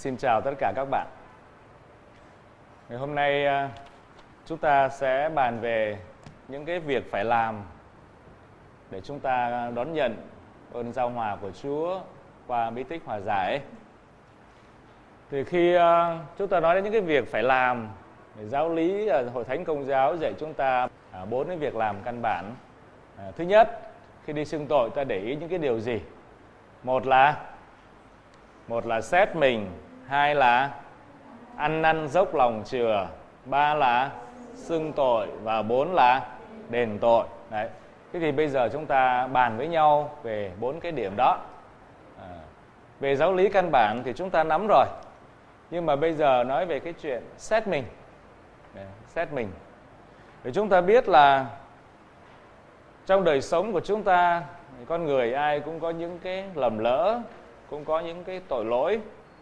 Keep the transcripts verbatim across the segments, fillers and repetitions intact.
Xin chào tất cả các bạn. Ngày hôm nay chúng ta sẽ bàn về những cái việc phải làm để chúng ta đón nhận ơn giao hòa của Chúa qua bí tích hòa giải. Thì khi chúng ta nói đến những cái việc phải làm, giáo lý Hội Thánh Công giáo dạy chúng ta bốn cái việc làm căn bản. Thứ nhất, khi đi xưng tội ta để ý những cái điều gì? Một là một là xét mình, hai là ăn năn dốc lòng chừa, ba là xưng tội và bốn là đền tội. Đấy. Thế thì bây giờ chúng ta bàn với nhau về bốn cái điểm đó. À, về giáo lý căn bản thì chúng ta nắm rồi. Nhưng mà bây giờ nói về cái chuyện xét mình. Đấy, xét mình. Để chúng ta biết là trong đời sống của chúng ta, con người ai cũng có những cái lầm lỡ, cũng có những cái tội lỗi.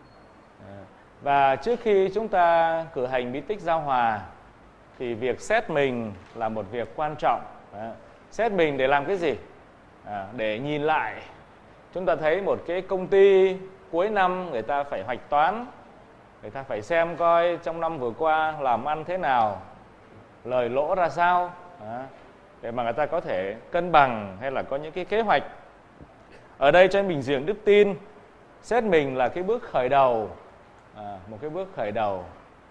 Và trước khi chúng ta cử hành bí tích giao hòa thì việc xét mình là một việc quan trọng. Xét mình để làm cái gì? À, để nhìn lại. Chúng ta thấy một cái công ty cuối năm người ta phải hoạch toán, người ta phải xem coi trong năm vừa qua làm ăn thế nào, lời lỗ ra sao, à, để mà người ta có thể cân bằng hay là có những cái kế hoạch. Ở đây trên bình diện đức tin, xét mình là cái bước khởi đầu, à, một cái bước khởi đầu.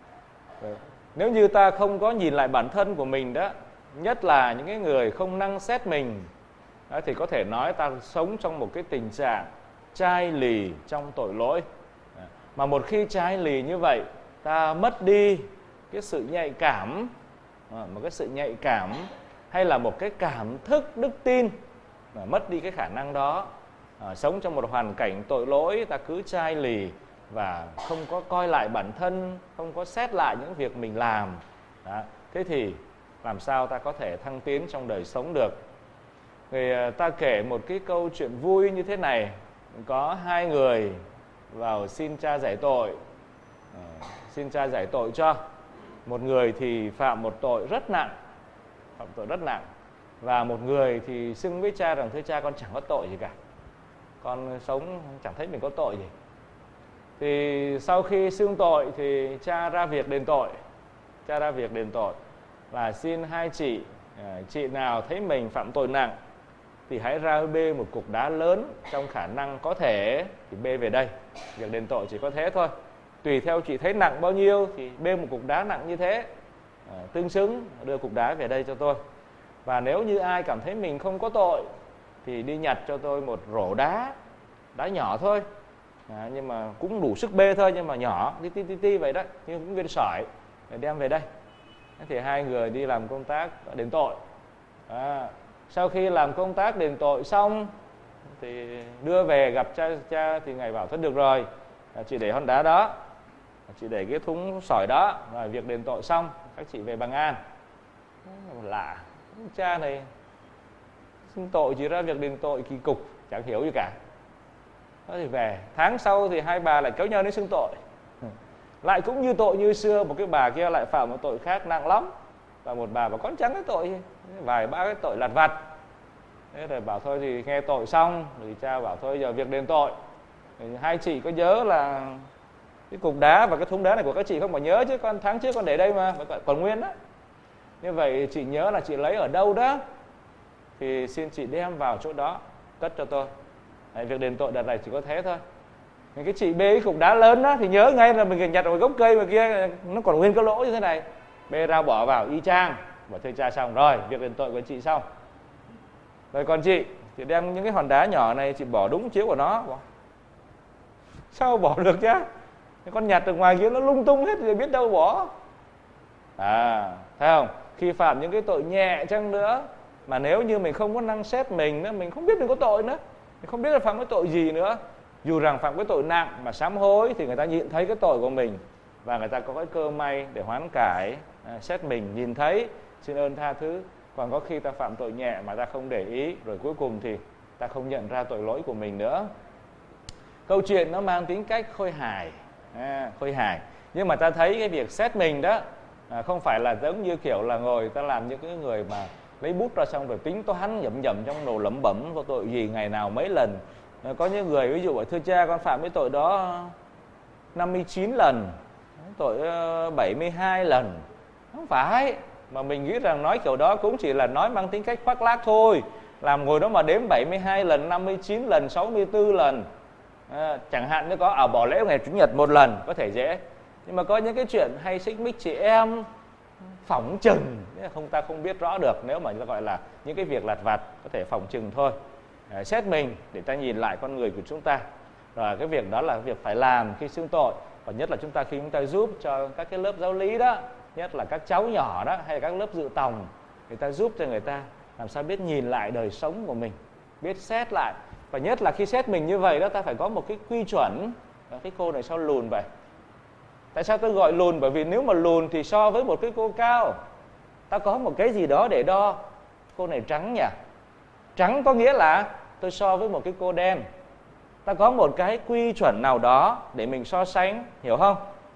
Nếu như ta không có nhìn lại bản thân của mình đó, nhất là những cái người không năng xét mình đó, thì có thể nói ta sống trong một cái tình trạng chai lì trong tội lỗi. Mà một khi chai lì như vậy, ta mất đi cái sự nhạy cảm, một cái sự nhạy cảm hay là một cái cảm thức đức tin, mất đi cái khả năng đó. À, sống trong một hoàn cảnh tội lỗi, ta cứ chai lì và không có coi lại bản thân, không có xét lại những việc mình làm. Đó. Thế thì làm sao ta có thể thăng tiến trong đời sống được? Người ta kể một cái câu chuyện vui như thế này. Có hai người vào xin Cha giải tội, à, xin Cha giải tội cho. Một người thì phạm một tội rất nặng, phạm tội rất nặng, và một người thì xưng với Cha rằng thưa Cha, con chẳng có tội gì cả, con sống chẳng thấy mình có tội gì. Thì sau khi xưng tội thì Cha ra việc đền tội. Cha ra việc đền tội và xin hai chị, chị nào thấy mình phạm tội nặng thì hãy ra bê một cục đá lớn, trong khả năng có thể thì bê về đây. Việc đền tội chỉ có thế thôi. Tùy theo chị thấy nặng bao nhiêu thì bê một cục đá nặng như thế, à, tương xứng, đưa cục đá về đây cho tôi. Và nếu như ai cảm thấy mình không có tội thì đi nhặt cho tôi một rổ đá, đá nhỏ thôi, à, nhưng mà cũng đủ sức bê thôi, nhưng mà nhỏ, tí tí tí, tí vậy đó, như cũng viên sỏi, để đem về đây. Thì hai người đi làm công tác đền tội. À, sau khi làm công tác đền tội xong thì đưa về gặp cha, cha thì Ngài bảo thôi được rồi, à, chị để hòn đá đó, chị để cái thúng sỏi đó, rồi việc đền tội xong, các chị về bằng an. Lạ, cha này xưng tội chỉ ra việc đền tội kỳ cục, chẳng hiểu gì cả. Đó thì về, tháng sau thì hai bà lại kéo nhau đến xưng tội. Lại cũng như tội như xưa, một cái bà kia lại phạm một tội khác nặng lắm. Và một bà bảo con chẳng cái tội gì, vài ba cái tội lặt vặt. Thế rồi bảo thôi thì nghe tội xong, thì cha bảo thôi giờ việc đền tội. Thì hai chị có nhớ là cái cục đá và cái thúng đá này của các chị không? Bảo nhớ chứ, con tháng trước con để đây mà, còn nguyên đó. Như vậy chị nhớ là chị lấy ở đâu đó thì xin chị đem vào chỗ đó, cất cho tôi. Đấy, việc đền tội đợt này chỉ có thế thôi. Cái chị bê cái cục đá lớn đó thì nhớ ngay là mình nhặt ở gốc cây mà kia nó còn nguyên cái lỗ như thế này, bê ra bỏ vào y chang. Bảo thưa Cha xong rồi, việc đền tội của chị xong. Rồi còn chị chị đem những cái hòn đá nhỏ này chị bỏ đúng chiếu của nó. Bỏ. Sao bỏ được chứ? Con nhặt từ ngoài kia nó lung tung hết rồi biết đâu bỏ. À, thấy không? Khi phạm những cái tội nhẹ chăng nữa, mà nếu như mình không có năng xét mình nữa, mình không biết mình có tội nữa, mình không biết là phạm cái tội gì nữa. Dù rằng phạm cái tội nặng mà sám hối thì người ta nhìn thấy cái tội của mình và người ta có cái cơ may để hoán cải, à, xét mình, nhìn thấy, xin ơn tha thứ. Còn có khi ta phạm tội nhẹ mà ta không để ý, rồi cuối cùng thì ta không nhận ra tội lỗi của mình nữa. Câu chuyện nó mang tính cách khôi hài, à, khôi hài. Nhưng mà ta thấy cái việc xét mình đó, à, không phải là giống như kiểu là ngồi ta làm những cái người mà lấy bút ra xong rồi tính toán nhẩm nhẩm trong đầu lẩm bẩm có tội gì ngày nào mấy lần. À, có những người ví dụ bảo thưa Cha con phạm cái tội đó năm mươi chín lần, tội bảy mươi hai lần. Không phải. Mà mình nghĩ rằng nói kiểu đó cũng chỉ là nói mang tính cách khoác lác thôi. Làm ngồi đó mà đếm bảy mươi hai lần, năm mươi chín lần, sáu mươi tư lần. À, chẳng hạn như có ở bỏ lễ ngày Chủ nhật một lần có thể dễ. Nhưng mà có những cái chuyện hay xích mích chị em, phỏng chừng, không ta không biết rõ được. Nếu mà gọi là những cái việc lặt vặt có thể phỏng chừng thôi. À, xét mình để ta nhìn lại con người của chúng ta. Rồi cái việc đó là việc phải làm khi xưng tội. Và nhất là chúng ta khi chúng ta giúp cho các cái lớp giáo lý đó, nhất là các cháu nhỏ đó, hay là các lớp dự tòng, người ta giúp cho người ta làm sao biết nhìn lại đời sống của mình, biết xét lại. Và nhất là khi xét mình như vậy đó, ta phải có một cái quy chuẩn. Cái cô này sao lùn vậy? Tại sao tôi gọi lùn? Bởi vì nếu mà lùn thì so với một cái cô cao, ta có một cái gì đó để đo. Cô này trắng nhỉ? Trắng có nghĩa là tôi so với một cái cô đen. Ta có một cái quy chuẩn nào đó để mình so sánh, hiểu không?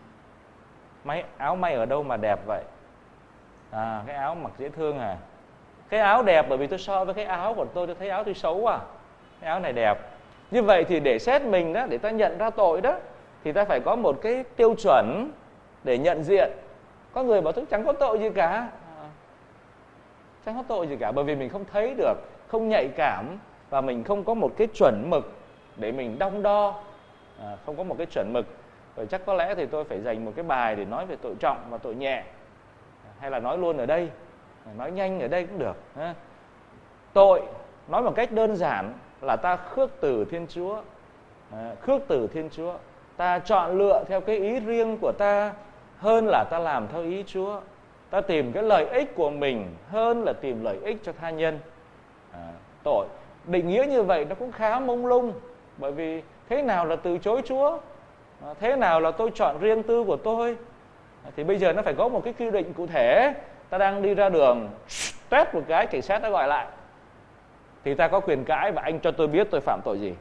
May, áo may ở đâu mà đẹp vậy? À, cái áo mặc dễ thương à? Cái áo đẹp bởi vì tôi so với cái áo của tôi, tôi thấy áo tôi xấu à? Cái áo này đẹp. Như vậy thì để xét mình đó, để ta nhận ra tội đó, thì ta phải có một cái tiêu chuẩn để nhận diện. Có người bảo tôi chẳng có tội gì cả. À, chẳng có tội gì cả bởi vì mình không thấy được, không nhạy cảm, và mình không có một cái chuẩn mực để mình đong đo. À, không có một cái chuẩn mực. Rồi chắc có lẽ thì tôi phải dành một cái bài để nói về tội trọng và tội nhẹ. Hay là nói luôn ở đây, nói nhanh ở đây cũng được. À, tội, nói một cách đơn giản là ta khước từ Thiên Chúa. À, khước từ Thiên Chúa. Ta chọn lựa theo cái ý riêng của ta hơn là ta làm theo ý Chúa. Ta tìm cái lợi ích của mình hơn là tìm lợi ích cho tha nhân. À, tội. Định nghĩa như vậy nó cũng khá mông lung. Bởi vì thế nào là từ chối Chúa? À, thế nào là tôi chọn riêng tư của tôi? À, thì bây giờ nó phải có một cái quy định cụ thể. Ta đang đi ra đường, tét một cái, cảnh sát đã gọi lại. Thì ta có quyền cãi và anh cho tôi biết tôi phạm tội gì.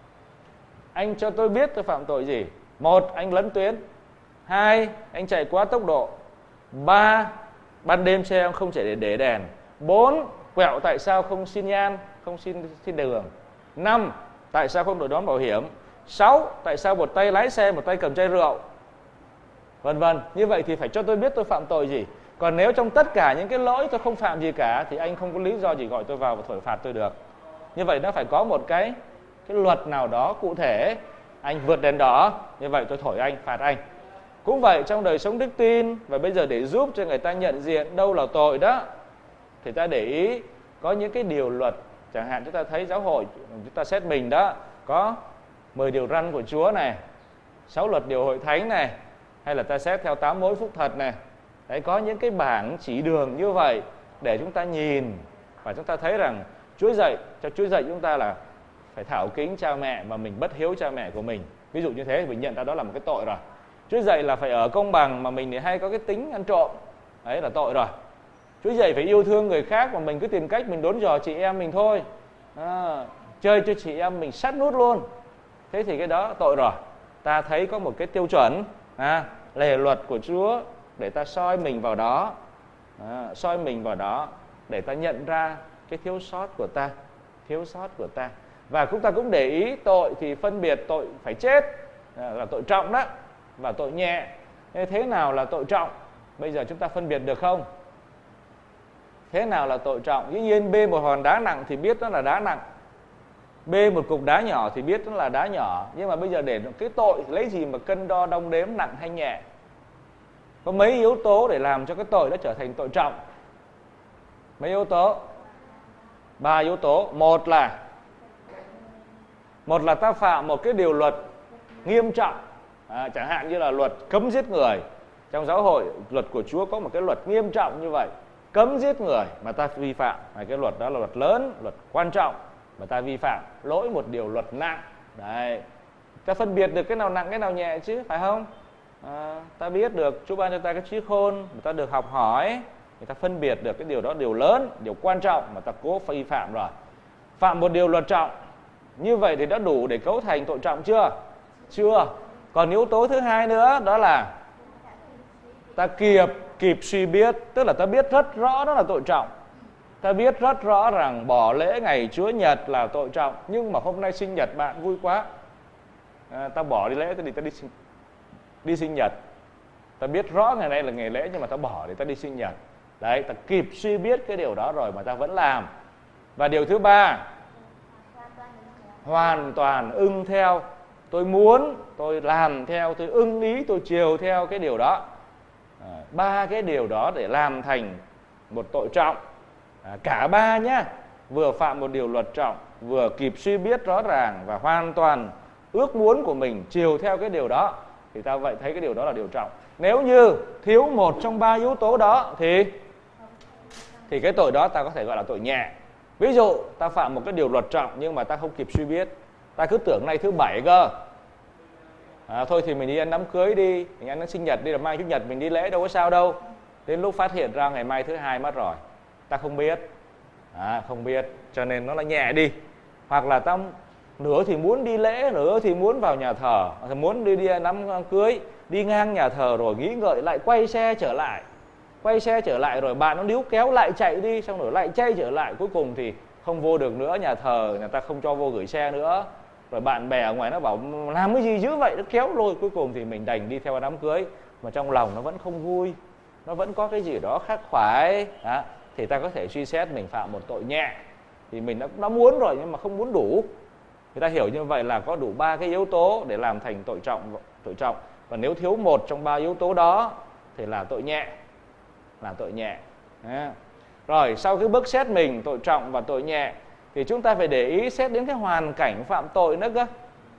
Anh cho tôi biết tôi phạm tội gì. Một, anh lấn tuyến. Hai, anh chạy quá tốc độ. Ba, ban đêm xe ông không chạy để, để đèn. Bốn, quẹo tại sao không xin nhan, không xin, xin đường. Năm, tại sao không đội nón bảo hiểm. Sáu, tại sao một tay lái xe, một tay cầm chai rượu, vân vân. Như vậy thì phải cho tôi biết tôi phạm tội gì. Còn nếu trong tất cả những cái lỗi tôi không phạm gì cả thì anh không có lý do gì gọi tôi vào và thổi phạt tôi được. Như vậy nó phải có một cái cái luật nào đó cụ thể. Anh vượt đèn đỏ, như vậy tôi thổi anh, phạt anh. Cũng vậy trong đời sống đức tin. Và bây giờ để giúp cho người ta nhận diện đâu là tội đó, thì ta để ý có những cái điều luật. Chẳng hạn chúng ta thấy giáo hội, chúng ta xét mình đó, có mười điều răn của Chúa này, sáu luật điều hội thánh này, hay là ta xét theo tám mối phúc thật này. Đấy, có những cái bảng chỉ đường như vậy để chúng ta nhìn và chúng ta thấy rằng Chúa dạy, cho Chúa dạy chúng ta là phải thảo kính cha mẹ mà mình bất hiếu cha mẹ của mình. Ví dụ như thế thì mình nhận ra đó là một cái tội rồi. Chúa dạy là phải ở công bằng mà mình thì hay có cái tính ăn trộm, đấy là tội rồi. Chúa dạy phải yêu thương người khác mà mình cứ tìm cách mình đốn giò chị em mình thôi. À, chơi cho chị em mình sát nút luôn. Thế thì cái đó tội rồi. Ta thấy có một cái tiêu chuẩn, à, lề luật của Chúa để ta soi mình vào đó, à, soi mình vào đó để ta nhận ra cái thiếu sót của ta, thiếu sót của ta. Và chúng ta cũng để ý tội thì phân biệt tội phải chết, à, là tội trọng đó, và tội nhẹ. Thế nào là tội trọng? Bây giờ chúng ta phân biệt được không? Thế nào là tội trọng? Dĩ nhiên bê một hòn đá nặng thì biết nó là đá nặng, bê một cục đá nhỏ thì biết nó là đá nhỏ. Nhưng mà bây giờ để cái tội lấy gì mà cân đo đong đếm nặng hay nhẹ? Có mấy yếu tố để làm cho cái tội đó trở thành tội trọng? Mấy yếu tố? Ba yếu tố. Một là Một là ta phạm một cái điều luật nghiêm trọng, à, chẳng hạn như là luật cấm giết người. Trong giáo hội, luật của Chúa có một cái luật nghiêm trọng như vậy, cấm giết người mà ta vi phạm. Và cái luật đó là luật lớn, luật quan trọng mà ta vi phạm, lỗi một điều luật nặng. Đấy, ta phân biệt được cái nào nặng cái nào nhẹ chứ, phải không? À, ta biết được, Chúa ban cho ta cái trí khôn, người ta được học hỏi, người ta phân biệt được cái điều đó điều lớn, điều quan trọng mà ta cố vi phạm rồi. Phạm một điều luật trọng, như vậy thì đã đủ để cấu thành tội trọng chưa? Chưa. Còn yếu tố thứ hai nữa đó là ta kịp kịp suy biết, tức là ta biết rất rõ đó là tội trọng. Ta biết rất rõ rằng bỏ lễ ngày Chúa Nhật là tội trọng, nhưng mà hôm nay sinh nhật bạn vui quá, à, ta bỏ đi lễ thì ta đi sinh, đi sinh nhật. Ta biết rõ ngày nay là ngày lễ nhưng mà ta bỏ để ta đi sinh nhật. Đấy, ta kịp suy biết cái điều đó rồi mà ta vẫn làm. Và điều thứ ba, hoàn toàn ưng theo. Tôi muốn, tôi làm theo, tôi ưng ý, tôi chiều theo cái điều đó. À, ba cái điều đó để làm thành một tội trọng. À, cả ba nhá, vừa phạm một điều luật trọng, vừa kịp suy biết rõ ràng và hoàn toàn ước muốn của mình chiều theo cái điều đó, thì ta vậy thấy cái điều đó là điều trọng. Nếu như thiếu một trong ba yếu tố đó thì thì cái tội đó ta có thể gọi là tội nhẹ. Ví dụ ta phạm một cái điều luật trọng nhưng mà ta không kịp suy biết, ta cứ tưởng nay thứ bảy cơ, à, thôi thì mình đi ăn đám cưới đi, mình ăn sinh nhật đi, là mai chủ nhật mình đi lễ đâu có sao đâu. Đến lúc phát hiện ra ngày mai thứ hai mất rồi, ta không biết, à, không biết, cho nên nó là nhẹ đi. Hoặc là ta nửa thì muốn đi lễ, nửa thì muốn vào nhà thờ, muốn đi đi ăn đám cưới, đi ngang nhà thờ rồi nghĩ ngợi lại quay xe trở lại, quay xe trở lại rồi bạn nó níu kéo lại chạy đi, xong rồi lại chay trở lại, cuối cùng thì không vô được nữa, nhà thờ người ta không cho vô gửi xe nữa, rồi bạn bè ở ngoài nó bảo làm cái gì dữ vậy, nó kéo lôi, cuối cùng thì mình đành đi theo đám cưới mà trong lòng nó vẫn không vui, nó vẫn có cái gì đó khắc khoải, đó, thì ta có thể suy xét mình phạm một tội nhẹ. Thì mình đã, đã muốn rồi nhưng mà không muốn đủ. Người ta hiểu như vậy là có đủ ba cái yếu tố để làm thành tội trọng, tội trọng. Và nếu thiếu một trong ba yếu tố đó thì là tội nhẹ, là tội nhẹ. Đấy. Rồi sau cái bước xét mình tội trọng và tội nhẹ thì chúng ta phải để ý xét đến cái hoàn cảnh phạm tội nữa cơ.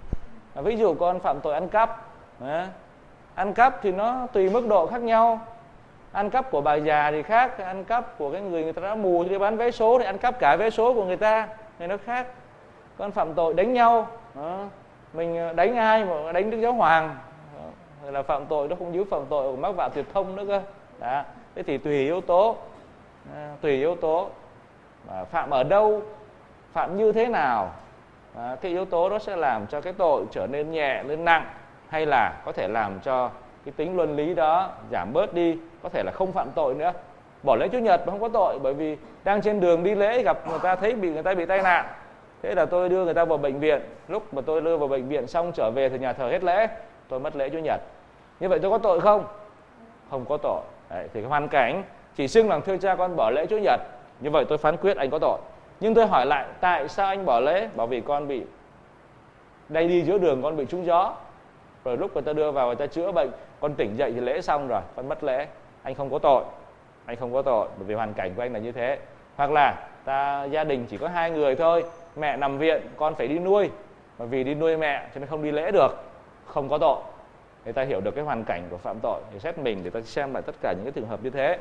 Ví dụ con phạm tội ăn cắp. Đấy. Ăn cắp thì nó tùy mức độ khác nhau. Ăn cắp của bà già thì khác, ăn cắp của cái người người ta đã mù thì bán vé số thì ăn cắp cả vé số của người ta thì nó khác. Con phạm tội đánh nhau, đó. Mình đánh ai mà đánh Đức Giáo Hoàng, đó. Là phạm tội, nó không giữ phạm tội của mắc vạ tuyệt thông nữa cơ. Đó. Thế thì tùy yếu tố, à, tùy yếu tố, à, phạm ở đâu, phạm như thế nào, à, cái yếu tố đó sẽ làm cho cái tội trở nên nhẹ lên nặng, hay là có thể làm cho cái tính luân lý đó giảm bớt đi, có thể là không phạm tội nữa. Bỏ lễ Chủ nhật mà không có tội, bởi vì đang trên đường đi lễ gặp người ta thấy bị người ta bị tai nạn, thế là tôi đưa người ta vào bệnh viện. Lúc mà tôi đưa vào bệnh viện xong trở về thì nhà thờ hết lễ, tôi mất lễ Chủ nhật. Như vậy tôi có tội không? Không có tội. Đấy, thì cái hoàn cảnh chỉ xưng rằng thưa cha con bỏ lễ Chủ nhật, như vậy tôi phán quyết anh có tội. Nhưng tôi hỏi lại tại sao anh bỏ lễ? Bảo vì con bị đây đi giữa đường, con bị trúng gió, rồi lúc người ta đưa vào người ta chữa bệnh, con tỉnh dậy thì lễ xong rồi, con mất lễ. Anh không có tội, anh không có tội, bởi vì hoàn cảnh của anh là như thế. Hoặc là ta gia đình chỉ có hai người thôi, mẹ nằm viện, con phải đi nuôi, bởi vì đi nuôi mẹ cho nên không đi lễ được, không có tội. Người ta hiểu được cái hoàn cảnh của phạm tội thì xét mình để ta xem lại tất cả những cái trường hợp như thế.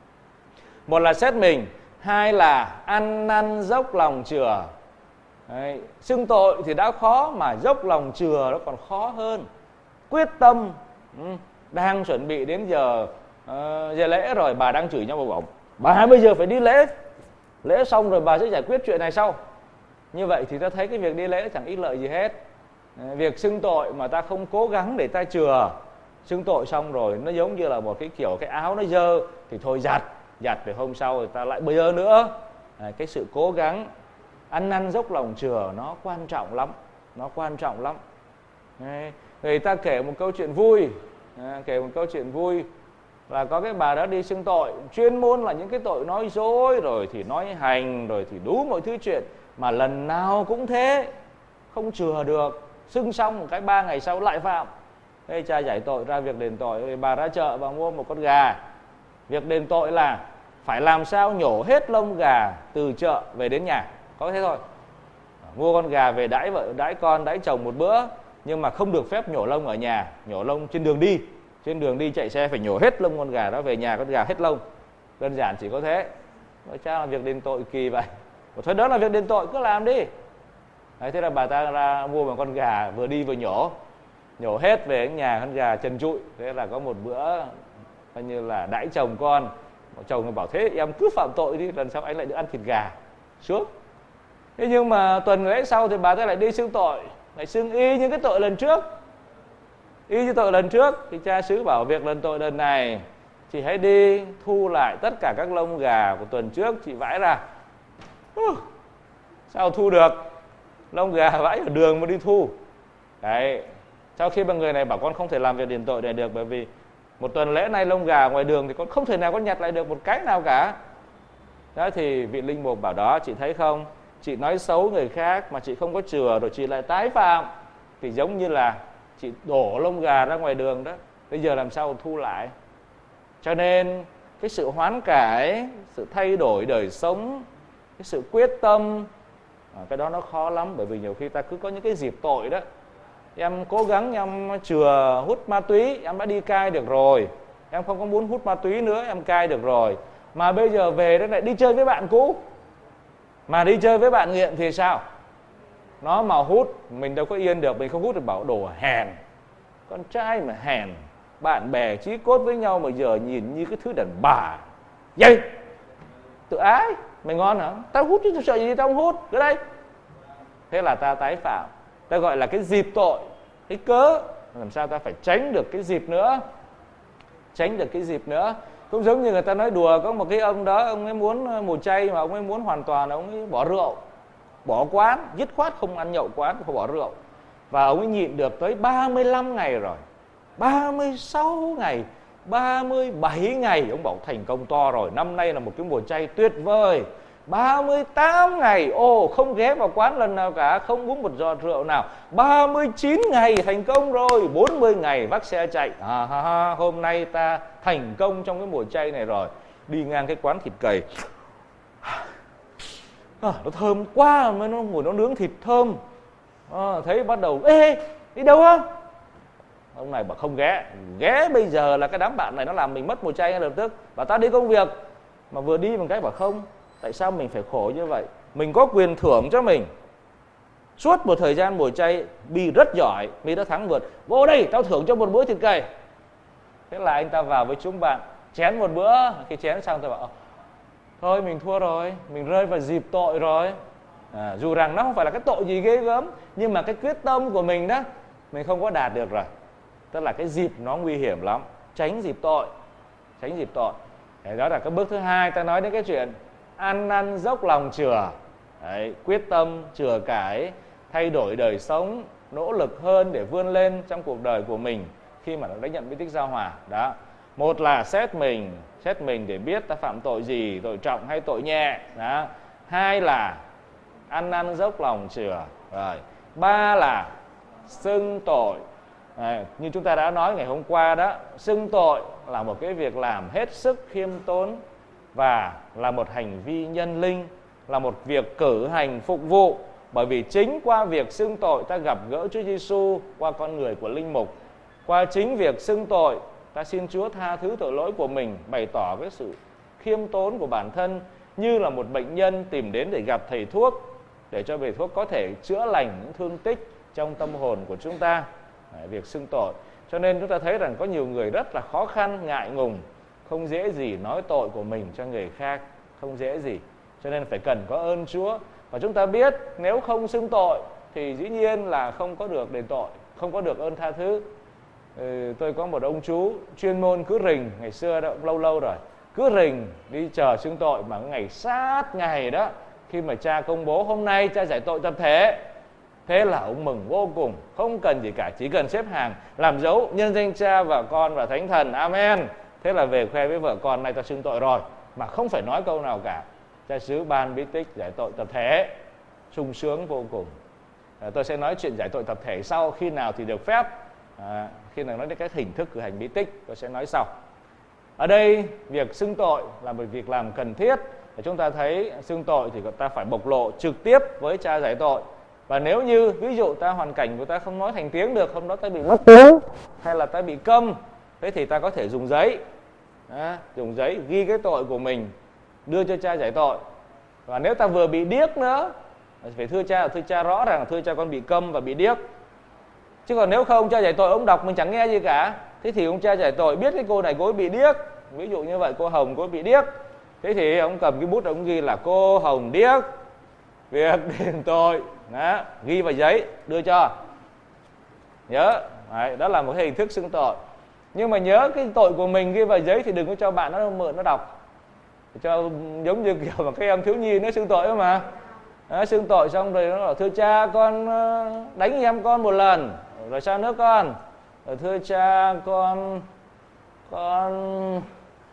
Một là xét mình, hai là ăn năn dốc lòng chừa. Đấy, xưng tội thì đã khó mà dốc lòng chừa nó còn khó hơn. Quyết tâm, đang chuẩn bị đến giờ uh, giờ lễ rồi, bà đang chửi nhau vào bổng, bà bây giờ phải đi lễ, lễ xong rồi bà sẽ giải quyết chuyện này sau. Như vậy thì ta thấy cái việc đi lễ chẳng ích lợi gì hết. Việc xưng tội mà ta không cố gắng để ta chừa, xưng tội xong rồi nó giống như là một cái kiểu cái áo nó dơ thì thôi giặt, giặt để hôm sau rồi ta lại bơ nữa. À, cái sự cố gắng ăn năn dốc lòng chừa nó quan trọng lắm, nó quan trọng lắm. Đấy. Người ta kể một câu chuyện vui, à, kể một câu chuyện vui là có cái bà đó đi xưng tội, chuyên môn là những cái tội nói dối, rồi thì nói hành, rồi thì đủ mọi thứ chuyện, mà lần nào cũng thế, không chừa được, xưng xong một cái ba ngày sau lại phạm. Thế cha giải tội ra việc đền tội, bà ra chợ và mua một con gà. Việc đền tội là phải làm sao nhổ hết lông gà từ chợ về đến nhà, có thế thôi. Mua con gà về đãi vợ, đãi con, đãi chồng một bữa, nhưng mà không được phép nhổ lông ở nhà, nhổ lông trên đường đi. Trên đường đi chạy xe phải nhổ hết lông con gà đó, về nhà con gà hết lông. Đơn giản chỉ có thế. Nói cha là việc đền tội kỳ vậy. Thôi đó là việc đền tội, cứ làm đi. Đấy, thế là bà ta ra mua một con gà, vừa đi vừa nhổ, nhổ hết về đến nhà con gà trần trụi. Thế là có một bữa coi như là đãi chồng con. Chồng bảo thế em cứ phạm tội đi, lần sau anh lại được ăn thịt gà suốt. Thế nhưng mà tuần lễ sau thì bà ta lại đi xưng tội, lại xưng y như cái tội lần trước, y như tội lần trước. Thì cha xứ bảo việc lần tội lần này chị hãy đi thu lại tất cả các lông gà của tuần trước chị vãi ra. uh, Sao thu được, lông gà vãi ở đường mà đi thu. Đấy, Sau khi mà người này bảo con không thể làm việc đền tội này được, bởi vì một tuần lễ nay lông gà ngoài đường thì con không thể nào con nhặt lại được một cái nào cả. Đó thì vị linh mục bảo đó, chị thấy không, chị nói xấu người khác mà chị không có chừa rồi chị lại tái phạm, thì giống như là chị đổ lông gà ra ngoài đường đó, bây giờ làm sao thu lại. Cho nên cái sự hoán cải, sự thay đổi đời sống, cái sự quyết tâm, cái đó nó khó lắm. Bởi vì nhiều khi ta cứ có những cái dịp tội đó, em cố gắng em chừa hút ma túy, em đã đi cai được rồi, em không có muốn hút ma túy nữa, em cai được rồi, mà bây giờ về đó lại đi chơi với bạn cũ. Mà đi chơi với bạn nghiện thì sao? Nó mà hút, mình đâu có yên được, mình không hút thì bảo đồ hèn, con trai mà hèn, bạn bè chí cốt với nhau mà giờ nhìn như cái thứ đàn bà. Vậy tự ái, mày ngon hả? Tao hút chứ tao sợ gì tao không hút, cứ đây. Thế là ta tái phạm. Ta gọi là cái dịp tội, cái cớ. Làm sao ta phải tránh được cái dịp nữa, tránh được cái dịp nữa. Cũng giống như người ta nói đùa, có một cái ông đó, ông ấy muốn mùa chay mà ông ấy muốn hoàn toàn ông ấy bỏ rượu, bỏ quán, dứt khoát không ăn nhậu quán, không bỏ rượu. Và ông ấy nhịn được tới ba mươi lăm ngày rồi, ba mươi sáu ngày, ba mươi bảy ngày. Ông bảo thành công to rồi, năm nay là một cái mùa chay tuyệt vời. ba mươi tám ngày, ồ không ghé vào quán lần nào cả, không uống một giọt rượu nào. Ba mươi chín ngày thành công rồi, bốn mươi ngày vác xe chạy. À, ha, ha, hôm nay ta thành công trong cái mùa chay này rồi. Đi ngang cái quán thịt cầy, à, nó thơm quá, mà nó ngồi nó nướng thịt thơm. À, thấy bắt đầu, ê, đi đâu không? Ông này bảo không ghé, ghé bây giờ là cái đám bạn này nó làm mình mất mùa chay ngay lập tức. Bảo ta đi công việc, mà vừa đi một cái bảo không, tại sao mình phải khổ như vậy? Mình có quyền thưởng cho mình. Suốt một thời gian mùa chay, Bi rất giỏi, Bi đã thắng vượt. Vô đây, tao thưởng cho một bữa thịt cầy. Thế là anh ta vào với chúng bạn, chén một bữa. Khi chén xong tôi bảo, thôi mình thua rồi, mình rơi vào dịp tội rồi. À, dù rằng nó không phải là cái tội gì ghê gớm, nhưng mà cái quyết tâm của mình đó, mình không có đạt được rồi. Tức là cái dịp nó nguy hiểm lắm. Tránh dịp tội, tránh dịp tội. Đấy, đó là cái bước thứ hai. Ta nói đến cái chuyện ăn năn dốc lòng chừa. Đấy, quyết tâm chừa cải, thay đổi đời sống, nỗ lực hơn để vươn lên trong cuộc đời của mình khi mà đã nhận bí tích giao hòa. Đó. Một là xét mình, xét mình để biết ta phạm tội gì, tội trọng hay tội nhẹ. Đó. Hai là ăn năn dốc lòng chừa. Rồi. Ba là xưng tội. Đấy, như chúng ta đã nói ngày hôm qua đó, xưng tội là một cái việc làm hết sức khiêm tốn và là một hành vi nhân linh, là một việc cử hành phục vụ. Bởi vì chính qua việc xưng tội ta gặp gỡ Chúa Giêsu qua con người của linh mục. Qua chính việc xưng tội ta xin Chúa tha thứ tội lỗi của mình, bày tỏ cái sự khiêm tốn của bản thân như là một bệnh nhân tìm đến để gặp thầy thuốc, để cho thầy thuốc có thể chữa lành những thương tích trong tâm hồn của chúng ta. Đấy, việc xưng tội. Cho nên chúng ta thấy rằng có nhiều người rất là khó khăn, ngại ngùng, không dễ gì nói tội của mình cho người khác, không dễ gì. Cho nên phải cần có ơn Chúa. Và chúng ta biết nếu không xưng tội thì dĩ nhiên là không có được đền tội, không có được ơn tha thứ. Ừ, tôi có một ông chú chuyên môn cứ rình, ngày xưa đó, lâu lâu rồi, cứ rình đi chờ xưng tội, mà ngày sát ngày đó, khi mà cha công bố hôm nay cha giải tội tập thể, thế là ông mừng vô cùng, không cần gì cả, chỉ cần xếp hàng làm dấu nhân danh Cha và Con và Thánh Thần, amen. Thế là về khoe với vợ con, nay ta xưng tội rồi, mà không phải nói câu nào cả. Cha xứ ban bí tích giải tội tập thể, sung sướng vô cùng. À, tôi sẽ nói chuyện giải tội tập thể sau, khi nào thì được phép. À, khi nào nói đến các hình thức cử hành bí tích tôi sẽ nói sau. Ở đây việc xưng tội là một việc làm cần thiết. Để chúng ta thấy xưng tội thì ta phải bộc lộ trực tiếp với cha giải tội. Và nếu như ví dụ ta hoàn cảnh của ta không nói thành tiếng được, hôm đó ta bị mất tiếng hay là ta bị câm, thế thì ta có thể dùng giấy, à, dùng giấy ghi cái tội của mình đưa cho cha giải tội. Và nếu ta vừa bị điếc nữa, phải thưa cha, thưa cha rõ ràng, thưa cha con bị câm và bị điếc. Chứ còn nếu không, cha giải tội ông đọc mình chẳng nghe gì cả, thế thì ông cha giải tội biết cái cô này cô ấy bị điếc, ví dụ như vậy, cô Hồng cô ấy bị điếc, thế thì ông cầm cái bút ông ghi là cô Hồng điếc, việc đền tội, đó, ghi vào giấy đưa cho. Nhớ, đấy, đó là một hình thức xưng tội. Nhưng mà nhớ cái tội của mình ghi vào giấy thì đừng có cho bạn nó mượn nó đọc, cho giống như kiểu mà cái em thiếu nhi nó xưng tội mà. Đó, xưng tội xong rồi nó bảo thưa cha con đánh em con một lần, Rồi sao nữa con? Rồi thưa cha con con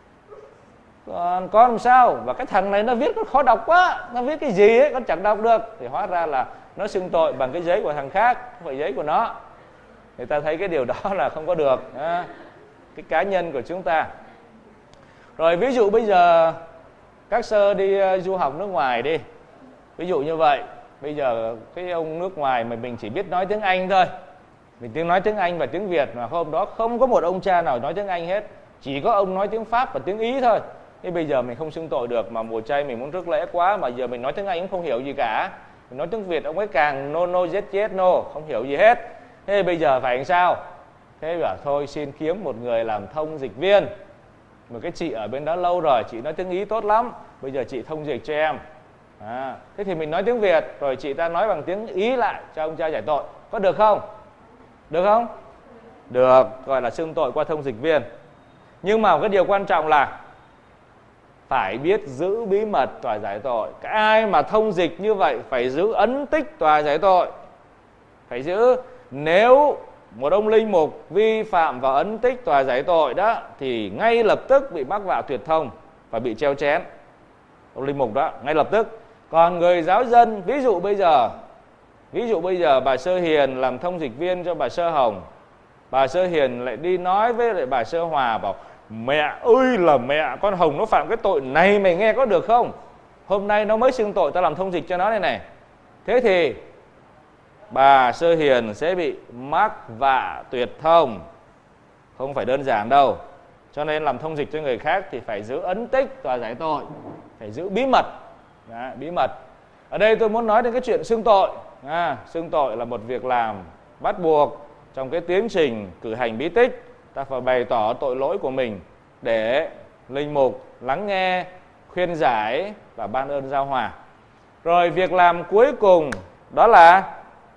con con làm sao? Và cái thằng này nó viết nó khó đọc quá, nó viết cái gì ấy con chẳng đọc được. Thì hóa ra là nó xưng tội bằng cái giấy của thằng khác, không phải giấy của nó. Người ta thấy cái điều đó là không có được, à, cái cá nhân của chúng ta. Rồi ví dụ bây giờ các sơ đi uh, du học nước ngoài đi, ví dụ như vậy. Bây giờ cái ông nước ngoài mà mình chỉ biết nói tiếng Anh thôi, mình tiếng nói tiếng Anh và tiếng Việt, mà hôm đó không có một ông cha nào nói tiếng Anh hết, chỉ có ông nói tiếng Pháp và tiếng Ý thôi. Thế bây giờ mình không xưng tội được, mà mùa chay mình muốn rước lễ quá, mà giờ mình nói tiếng Anh cũng không hiểu gì cả, mình nói tiếng Việt ông ấy càng no no yes yes no, không hiểu gì hết. Thế bây giờ phải làm sao? Thế bảo thôi xin kiếm một người làm thông dịch viên. Một cái chị ở bên đó lâu rồi, chị nói tiếng Ý tốt lắm, bây giờ chị thông dịch cho em. À, thế thì mình nói tiếng Việt, rồi chị ta nói bằng tiếng Ý lại cho ông cha giải tội. Có được không? Được không? Được, gọi là xưng tội qua thông dịch viên. Nhưng mà cái điều quan trọng là phải biết giữ bí mật tòa giải tội. Cái ai mà thông dịch như vậy phải giữ ấn tích tòa giải tội. Phải giữ. Nếu một ông linh mục vi phạm vào ấn tích tòa giải tội đó, thì ngay lập tức bị mắc vạ tuyệt thông và bị treo chén. Ông linh mục đó, ngay lập tức. Còn người giáo dân, ví dụ bây giờ Ví dụ bây giờ bà Sơ Hiền làm thông dịch viên cho bà Sơ Hồng, bà Sơ Hiền lại đi nói với lại bà Sơ Hòa, bảo mẹ ơi là mẹ, con Hồng nó phạm cái tội này, mày nghe có được không? Hôm nay nó mới xưng tội, tao làm thông dịch cho nó này này. Thế thì bà Sơ Hiền sẽ bị mắc vạ tuyệt thông. Không phải đơn giản đâu. Cho nên làm thông dịch cho người khác thì phải giữ ấn tích tòa giải tội, phải giữ bí mật. Đó, bí mật. Ở đây tôi muốn nói đến cái chuyện xưng tội. À, xưng tội là một việc làm bắt buộc trong cái tiến trình cử hành bí tích. Ta phải bày tỏ tội lỗi của mình để linh mục lắng nghe, khuyên giải và ban ơn giao hòa. Rồi việc làm cuối cùng đó là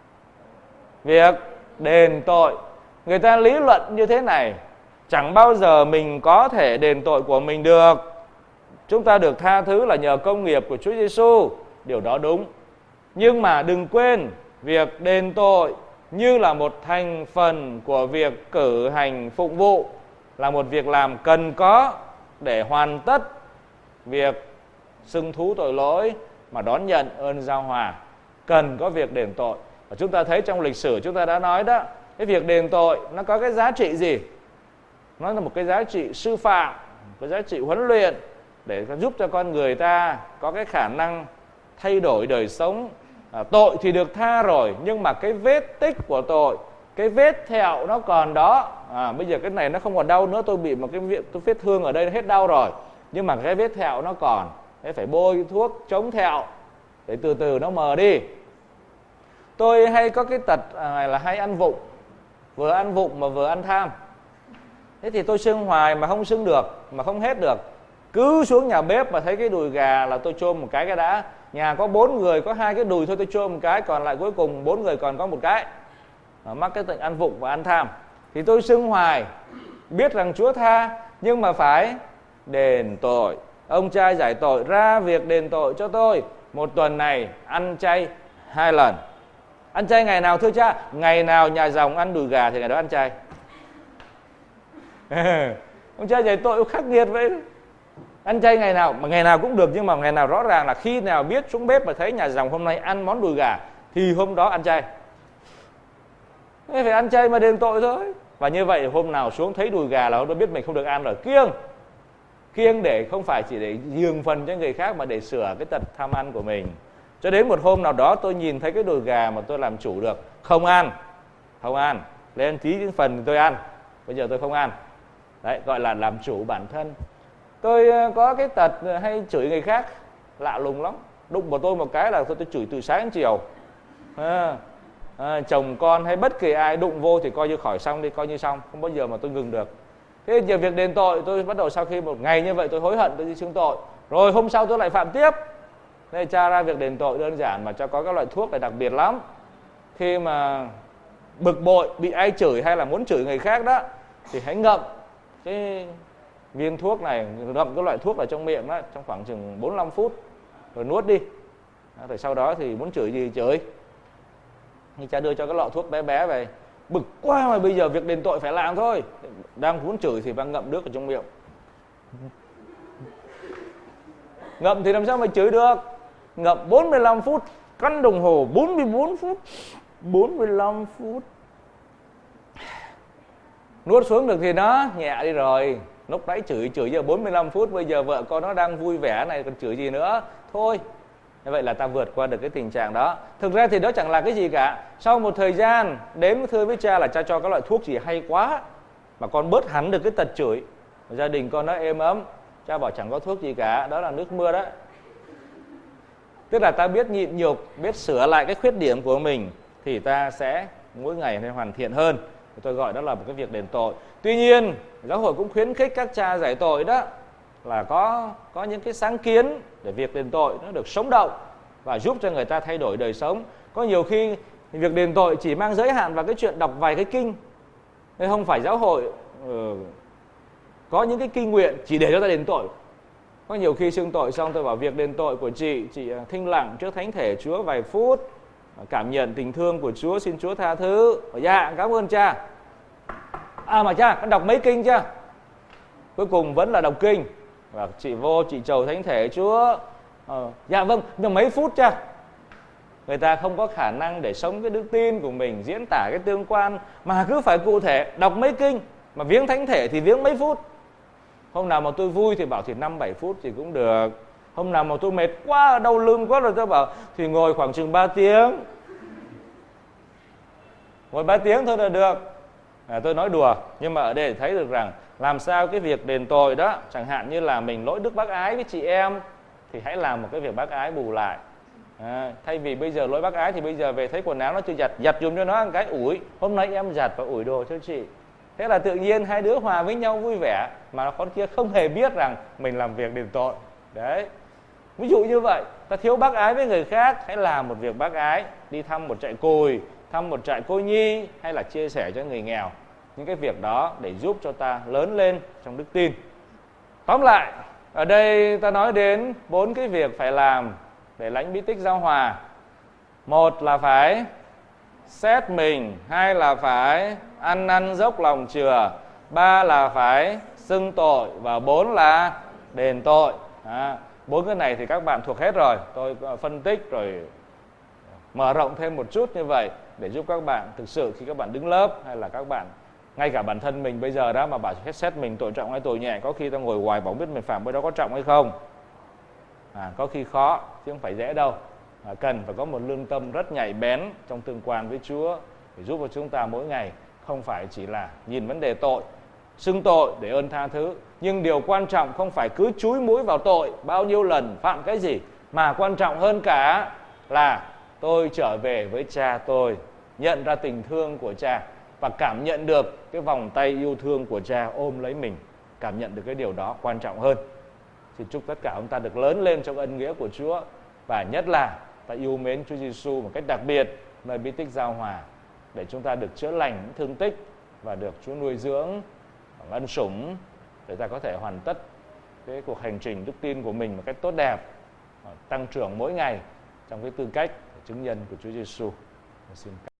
việc đền tội. Người ta lý luận như thế này: chẳng bao giờ mình có thể đền tội của mình được. Chúng ta được tha thứ là nhờ công nghiệp của Chúa Giêsu. Điều đó đúng. Nhưng mà đừng quên, việc đền tội như là một thành phần của việc cử hành phụng vụ, là một việc làm cần có để hoàn tất việc xưng thú tội lỗi mà đón nhận ơn giao hòa. Cần có việc đền tội. Và chúng ta thấy trong lịch sử chúng ta đã nói đó, cái việc đền tội nó có cái giá trị gì? Nó là một cái giá trị sư phạm, cái giá trị huấn luyện để giúp cho con người ta có cái khả năng thay đổi đời sống. À, tội thì được tha rồi, nhưng mà cái vết tích của tội, cái vết thẹo nó còn đó. À, bây giờ cái này nó không còn đau nữa, tôi bị một cái vết thương ở đây nó hết đau rồi, nhưng mà cái vết thẹo nó còn. Thế phải bôi thuốc chống thẹo để từ từ nó mờ đi. Tôi hay có cái tật à, là hay ăn vụng, vừa ăn vụng mà vừa ăn tham. Thế thì tôi xưng hoài mà không xưng được, mà không hết được. Cứ xuống nhà bếp mà thấy cái đùi gà là tôi chôm một cái cái đã. Nhà có bốn người, có hai cái đùi thôi tôi chôm một cái, còn lại cuối cùng bốn người còn có một cái. Mà mắc cái bệnh ăn vụng và ăn tham. Thì tôi xưng hoài, biết rằng Chúa tha, nhưng mà phải đền tội. Ông cha giải tội ra việc đền tội cho tôi. Một tuần này ăn chay hai lần. Ăn chay ngày nào thưa cha? Ngày nào nhà dòng ăn đùi gà thì ngày đó ăn chay. Ông cha giải tội khắc nghiệt vậy. Ăn chay ngày nào, mà ngày nào cũng được, nhưng mà ngày nào rõ ràng là khi nào biết xuống bếp mà thấy nhà dòng hôm nay ăn món đùi gà thì hôm đó ăn chay. Phải ăn chay mà đền tội thôi. Và như vậy hôm nào xuống thấy đùi gà là hôm đó biết mình không được ăn rồi, kiêng. Kiêng để không phải chỉ để nhường phần cho người khác mà để sửa cái tật tham ăn của mình. Cho đến một hôm nào đó tôi nhìn thấy cái đùi gà mà tôi làm chủ được, không ăn, không ăn, lên tí cái phần thì tôi ăn, bây giờ tôi không ăn. Đấy, gọi là làm chủ bản thân. Tôi có cái tật hay chửi người khác, lạ lùng lắm. Đụng vào tôi một cái là tôi, tôi chửi từ sáng đến chiều. À, à, chồng con hay bất kỳ ai đụng vô thì coi như khỏi xong đi, coi như xong, không bao giờ mà tôi ngừng được. Thế giờ việc đền tội tôi bắt đầu sau khi một ngày như vậy tôi hối hận, tôi đi xưng tội. Rồi hôm sau tôi lại phạm tiếp. Thế tra ra việc đền tội đơn giản mà cho có các loại thuốc này đặc biệt lắm. Khi mà bực bội, bị ai chửi hay là muốn chửi người khác đó, thì hãy ngậm cái viên thuốc này, ngậm cái loại thuốc ở trong miệng đó trong khoảng chừng bốn mươi lăm phút rồi nuốt đi. Rồi sau đó thì muốn chửi gì chửi. Thì cha đưa cho cái lọ thuốc bé bé về. bực quá mà bây giờ việc đền tội phải làm thôi. Đang muốn chửi thì đang ngậm nước ở trong miệng. Ngậm thì làm sao mà chửi được. Ngậm bốn mươi lăm phút, căn đồng hồ bốn mươi bốn phút, bốn mươi lăm phút. Nuốt xuống được thì nó nhẹ đi rồi. Lúc đấy chửi chửi giờ bốn mươi lăm phút, bây giờ vợ con nó đang vui vẻ này còn chửi gì nữa. Thôi. Như vậy là ta vượt qua được cái tình trạng đó. Thực ra thì đó chẳng là cái gì cả. Sau một thời gian đến thưa với cha là cha cho các loại thuốc gì hay quá mà con bớt hẳn được cái tật chửi. Gia đình con nó êm ấm. Cha bảo chẳng có thuốc gì cả, đó là nước mưa đó. Tức là ta biết nhịn nhục, biết sửa lại cái khuyết điểm của mình thì ta sẽ mỗi ngày nên hoàn thiện hơn. Tôi gọi đó là một cái việc đền tội. Tuy nhiên, giáo hội cũng khuyến khích các cha giải tội đó là có có những cái sáng kiến để việc đền tội nó được sống động và giúp cho người ta thay đổi đời sống. Có nhiều khi việc đền tội chỉ mang giới hạn vào cái chuyện đọc vài cái kinh. Nên không phải giáo hội uh, có những cái kinh nguyện chỉ để cho ta đền tội. Có nhiều khi xưng tội xong tôi bảo việc đền tội của chị, chị thinh lặng trước thánh thể Chúa vài phút, cảm nhận tình thương của Chúa, xin Chúa tha thứ. Dạ, cảm ơn cha. À mà cha, con đọc mấy kinh chưa? Cuối cùng vẫn là đọc kinh. Và chị vô, chị chầu thánh thể Chúa. Ờ, dạ vâng, nhưng mấy phút cha. Người ta không có khả năng để sống cái đức tin của mình, diễn tả cái tương quan, mà cứ phải cụ thể, đọc mấy kinh. Mà viếng thánh thể thì viếng mấy phút. Hôm nào mà tôi vui thì bảo thì năm bảy phút thì cũng được. Hôm nào mà tôi mệt quá, đau lưng quá rồi tôi bảo thì ngồi khoảng chừng ba tiếng. Ngồi ba tiếng thôi là được. À, tôi nói đùa, nhưng mà ở đây để thấy được rằng làm sao cái việc đền tội đó, chẳng hạn như là mình lỗi đức bác ái với chị em thì hãy làm một cái việc bác ái bù lại. À, thay vì bây giờ lỗi bác ái thì bây giờ về thấy quần áo nó chưa giặt, giặt dùm cho nó một cái ủi. Hôm nay em giặt và ủi đồ cho chị. Thế là tự nhiên hai đứa hòa với nhau vui vẻ, mà con kia không hề biết rằng mình làm việc đền tội. Đấy. Ví dụ như vậy, ta thiếu bác ái với người khác, hãy làm một việc bác ái, đi thăm một trại cùi, thăm một trại cô nhi, hay là chia sẻ cho người nghèo. Những cái việc đó để giúp cho ta lớn lên trong đức tin. Tóm lại, ở đây ta nói đến bốn cái việc phải làm để lãnh bí tích giao hòa. Một là phải xét mình, hai là phải ăn năn dốc lòng chừa, ba là phải xưng tội, và bốn là đền tội. À, bốn cái này thì các bạn thuộc hết rồi. Tôi phân tích rồi mở rộng thêm một chút như vậy để giúp các bạn thực sự khi các bạn đứng lớp, hay là các bạn ngay cả bản thân mình bây giờ đó mà bảo hết xét mình tội trọng hay tội nhẹ, có khi ta ngồi hoài bảo biết mình phạm cái đó có trọng hay không. À, có khi khó chứ không phải dễ đâu. À, cần phải có một lương tâm rất nhạy bén trong tương quan với Chúa để giúp cho chúng ta mỗi ngày không phải chỉ là nhìn vấn đề tội, xưng tội để ơn tha thứ, nhưng điều quan trọng không phải cứ chúi mũi vào tội bao nhiêu lần phạm cái gì, mà quan trọng hơn cả là tôi trở về với cha tôi, nhận ra tình thương của cha và cảm nhận được cái vòng tay yêu thương của cha ôm lấy mình, cảm nhận được cái điều đó quan trọng hơn. Xin chúc tất cả chúng ta được lớn lên trong ân nghĩa của Chúa, và nhất là ta yêu mến Chúa Giêsu một cách đặc biệt nơi bí tích giao hòa, để chúng ta được chữa lành những thương tích và được Chúa nuôi dưỡng ân sủng để ta có thể hoàn tất cái cuộc hành trình đức tin của mình một cách tốt đẹp, tăng trưởng mỗi ngày trong cái tư cách chứng nhân của Chúa Giêsu. Xin